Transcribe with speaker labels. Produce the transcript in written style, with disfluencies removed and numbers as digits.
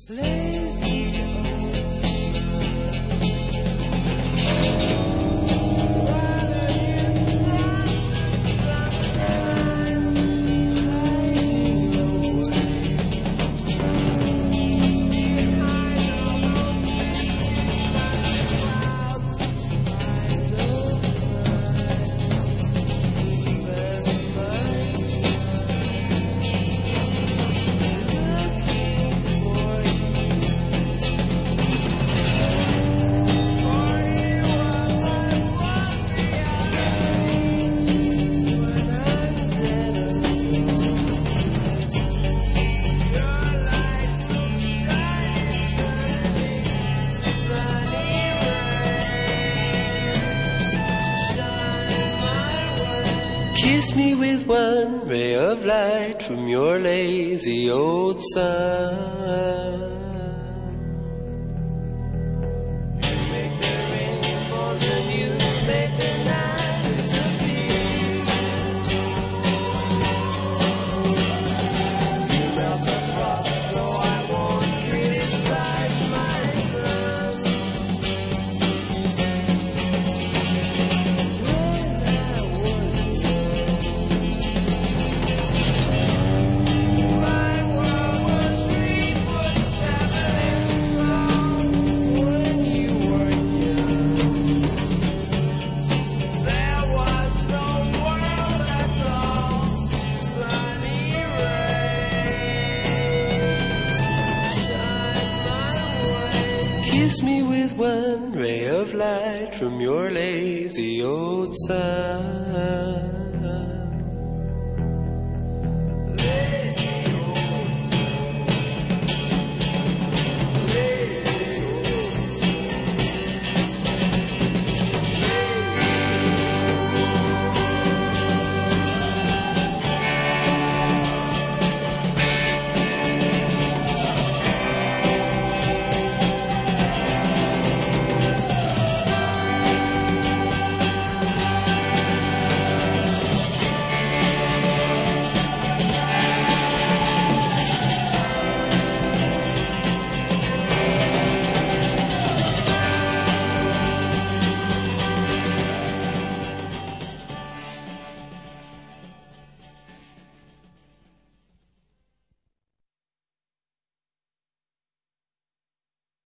Speaker 1: Kiss me with one ray of light from your lazy old sun. You make the rainbows and you make the night disappear. You melt the frost so I won't criticize my son. Kiss me with one ray of light from your lazy old sun.